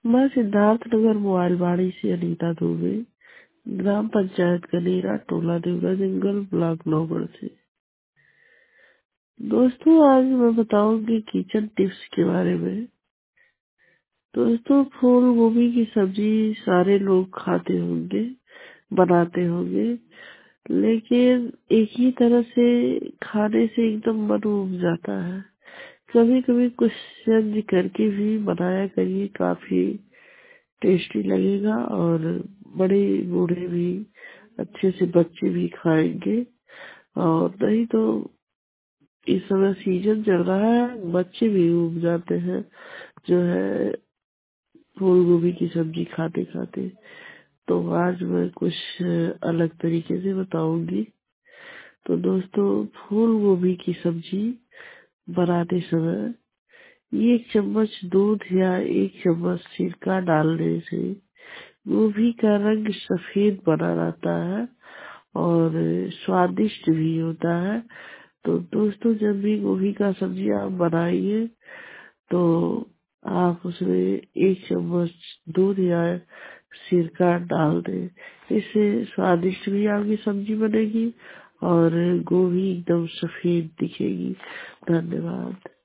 मैं सिद्धार्थनगर मोबाइलवाड़ी से अनीता दुबे, ग्राम पंचायत कनेरा, टोला देवरा जंगल, ब्लॉक नौगढ़ से। दोस्तों, आज मैं बताऊंगी किचन टिप्स के बारे में। दोस्तों, फूल गोभी की सब्जी सारे लोग खाते होंगे, बनाते होंगे, लेकिन एक ही तरह से खाने से एकदम मन उब जाता है। कभी कभी कुछ चेंज करके भी बनाया करिए, काफी टेस्टी लगेगा और बड़े बूढ़े भी अच्छे से, बच्चे भी खाएंगे। और नहीं तो इस समय सीजन चल रहा है, बच्चे भी उब जाते हैं जो है फूल गोभी की सब्जी खाते खाते। तो आज मैं कुछ अलग तरीके से बताऊंगी। तो दोस्तों, फूल गोभी की सब्जी बनाते समय 1 चम्मच दूध या 1 चम्मच सिरका डालने से गोभी का रंग सफेद बना रहता है और स्वादिष्ट भी होता है। तो दोस्तों, जब भी गोभी का सब्जी आप बनाइए तो आप उसमें 1 चम्मच दूध या सिरका डाल दें। इससे स्वादिष्ट भी आपकी सब्जी बनेगी और गोभी एकदम सफेद दिखेगी। धन्यवाद।